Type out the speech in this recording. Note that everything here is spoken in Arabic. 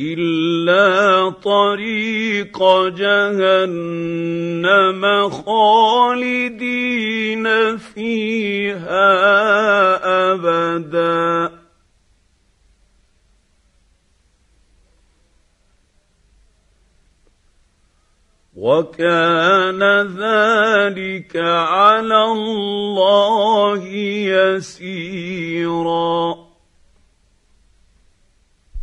إلا طريق جهنم خالدين فيها أبدا وكان ذلك على الله يسيرا